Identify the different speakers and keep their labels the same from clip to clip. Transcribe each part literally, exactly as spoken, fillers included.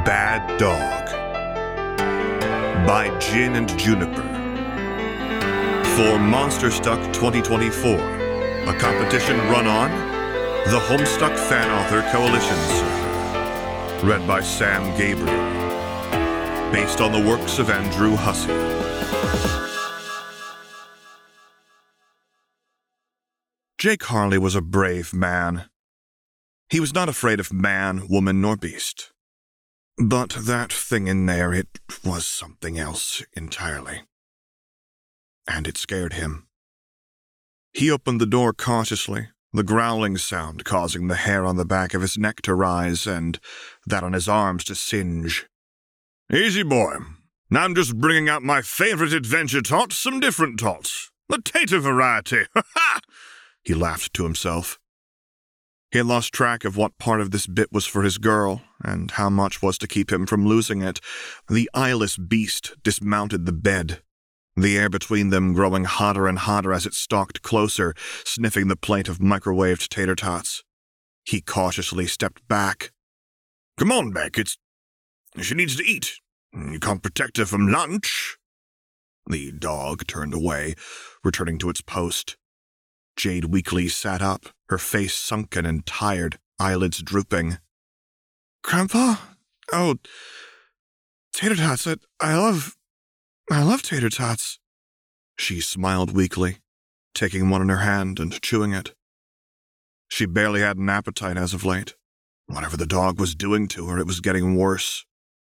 Speaker 1: Bad Dog by Gin and Juniper for Monster Stuck twenty twenty-four, a competition run on the Homestuck Fan Author Coalition server, read by Sam Gabriel, based on the works of Andrew Hussey. Jake Harley was a brave man. He was not afraid of man, woman, nor beast. But that thing in there, it was something else entirely. And it scared him. He opened the door cautiously, the growling sound causing the hair on the back of his neck to rise and that on his arms to singe. "Easy, boy. I'm just bringing out my favorite adventure tots, some different tots. The tater variety. Ha ha!" He laughed to himself. He had lost track of what part of this bit was for his girl, and how much was to keep him from losing it. The eyeless beast dismounted the bed, the air between them growing hotter and hotter as it stalked closer, sniffing the plate of microwaved tater tots. He cautiously stepped back. "Come on, Beck, it's... she needs to eat. You can't protect her from lunch." The dog turned away, returning to its post. Jade weakly sat up, her face sunken and tired, eyelids drooping. "Grandpa? Oh, tater tots. I, I love... I love tater tots." She smiled weakly, taking one in her hand and chewing it. She barely had an appetite as of late. Whatever the dog was doing to her, it was getting worse.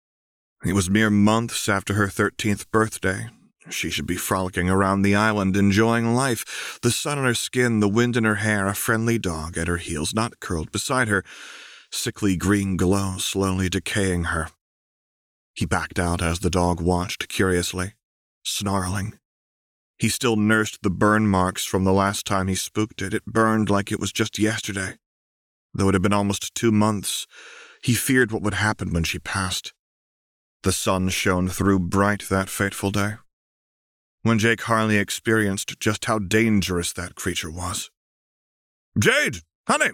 Speaker 1: It was mere months after her thirteenth birthday. She should be frolicking around the island, enjoying life, the sun on her skin, the wind in her hair, a friendly dog at her heels, not curled beside her, sickly green glow slowly decaying her. He backed out as the dog watched curiously, snarling. He still nursed the burn marks from the last time he spooked it. It burned like it was just yesterday. Though it had been almost two months, he feared what would happen when she passed. The sun shone through bright that fateful day, when Jake Harley experienced just how dangerous that creature was. "Jade, honey,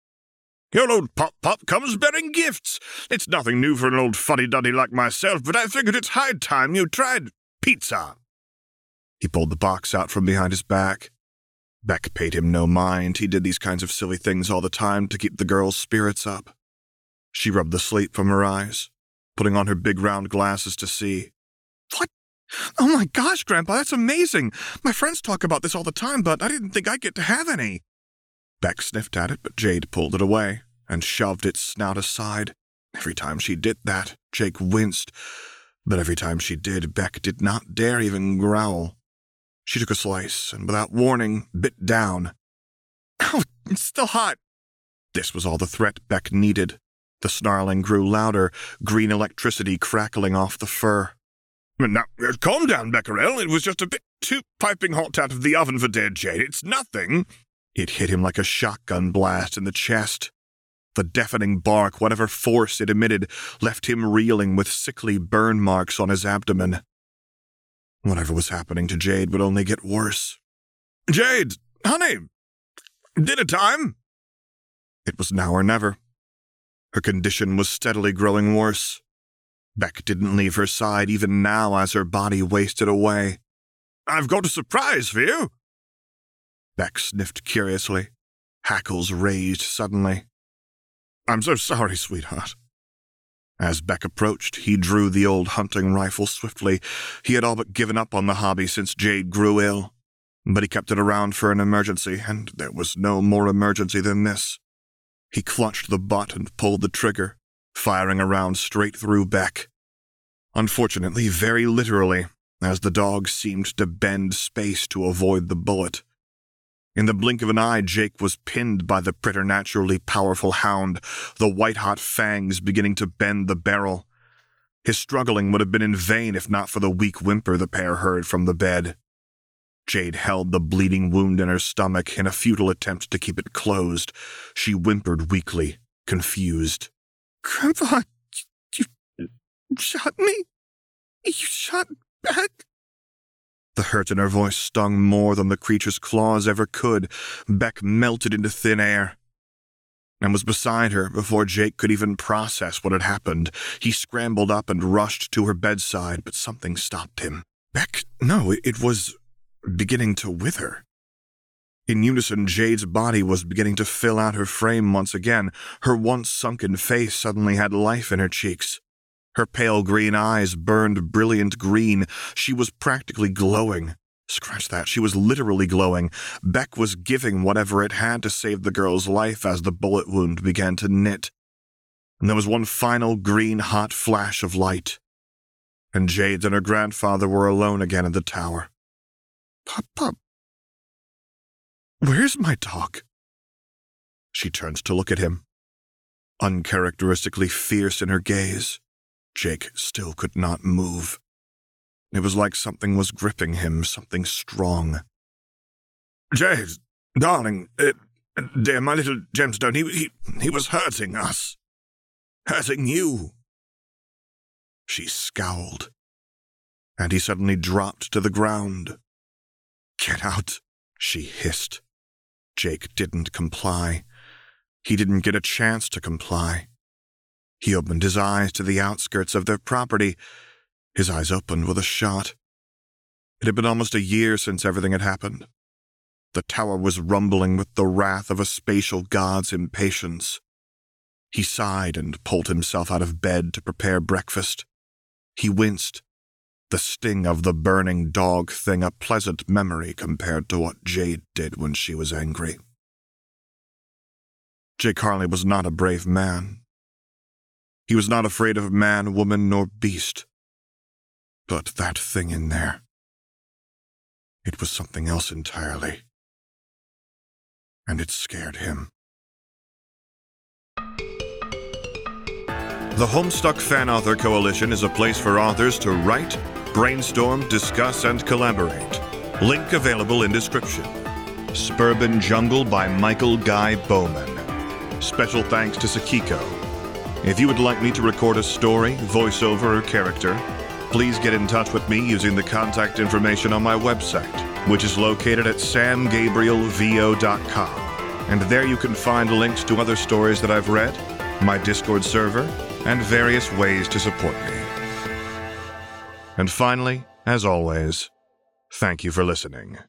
Speaker 1: your old Pop-Pop comes bearing gifts. It's nothing new for an old fuddy-duddy like myself, but I figured it's high time you tried pizza." He pulled the box out from behind his back. Beck paid him no mind. He did these kinds of silly things all the time to keep the girl's spirits up. She rubbed the sleep from her eyes, putting on her big round glasses to see. "What? Oh my gosh, Grandpa, that's amazing. My friends talk about this all the time, but I didn't think I'd get to have any." Beck sniffed at it, but Jade pulled it away and shoved its snout aside. Every time she did that, Jake winced, but every time she did, Beck did not dare even growl. She took a slice and, without warning, bit down. "Oh, it's still hot." This was all the threat Beck needed. The snarling grew louder, green electricity crackling off the fur. "Now, calm down, Becquerel. It was just a bit too piping hot out of the oven for dear Jade. It's nothing." It hit him like a shotgun blast in the chest. The deafening bark, whatever force it emitted, left him reeling with sickly burn marks on his abdomen. Whatever was happening to Jade would only get worse. "Jade, honey, dinner time." It was now or never. Her condition was steadily growing worse. Beck didn't leave her side even now as her body wasted away. "I've got a surprise for you." Beck sniffed curiously, hackles raised suddenly. "I'm so sorry, sweetheart." As Beck approached, he drew the old hunting rifle swiftly. He had all but given up on the hobby since Jade grew ill, but he kept it around for an emergency, and there was no more emergency than this. He clutched the butt and pulled the trigger, firing a round straight through Beck. Unfortunately, very literally, as the dog seemed to bend space to avoid the bullet. In the blink of an eye, Jake was pinned by the preternaturally powerful hound, the white-hot fangs beginning to bend the barrel. His struggling would have been in vain if not for the weak whimper the pair heard from the bed. Jade held the bleeding wound in her stomach in a futile attempt to keep it closed. She whimpered weakly, confused. "Grandpa, you shot me? You shot Beck?" The hurt in her voice stung more than the creature's claws ever could. Beck melted into thin air. and was beside her before Jake could even process what had happened. He scrambled up and rushed to her bedside, but something stopped him. Beck, no, it was beginning to wither. In unison, Jade's body was beginning to fill out her frame once again. Her once sunken face suddenly had life in her cheeks. Her pale green eyes burned brilliant green. She was practically glowing. Scratch that, she was literally glowing. Beck was giving whatever it had to save the girl's life as the bullet wound began to knit. And there was one final green hot flash of light. And Jade and her grandfather were alone again in the tower. Papa, where's my dog? She turned to look at him. Uncharacteristically fierce in her gaze, Jake still could not move. It was like something was gripping him, something strong. Jade, darling, it, dear, my little gemstone, he, he, he was hurting us. Hurting you. She scowled, and he suddenly dropped to the ground. Get out, she hissed. Jake didn't comply. He didn't get a chance to comply. He opened his eyes to the outskirts of their property. His eyes opened with a shot. It had been almost a year since everything had happened. The tower was rumbling with the wrath of a spatial god's impatience. He sighed and pulled himself out of bed to prepare breakfast. He winced. The sting of the burning dog thing a pleasant memory compared to what Jade did when she was angry. Jake Harley was not a brave man. He was not afraid of man, woman, nor beast. But that thing in there, it was something else entirely. And it scared him. The Homestuck Fan Author Coalition is a place for authors to write, brainstorm, discuss, and collaborate. Link available in description. Suburban Jungle by Michael Guy Bowman. Special thanks to Sakiko. If you would like me to record a story, voiceover, or character, please get in touch with me using the contact information on my website, which is located at sam gabriel v o dot com. And there you can find links to other stories that I've read, my Discord server, and various ways to support me. And finally, as always, thank you for listening.